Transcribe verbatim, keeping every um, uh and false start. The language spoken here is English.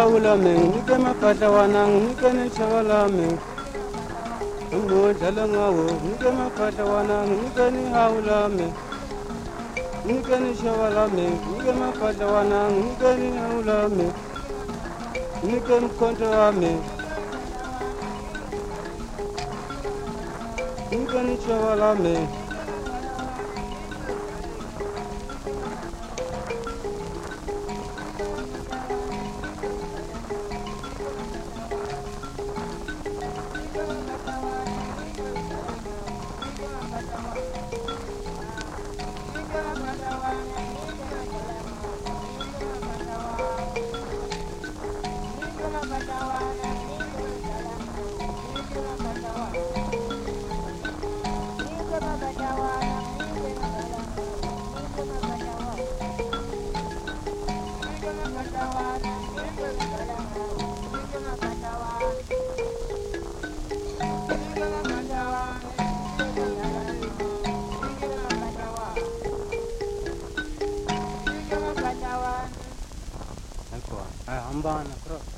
haulame nike mapata wanang nike ni shawalame mo jalangawo nike mapata wanang nike ni haulame nike ni shawalame nike mapata wanang nike ni haulame nike mkonto wame nike ni shawalame Ecco, eh, ambana, però.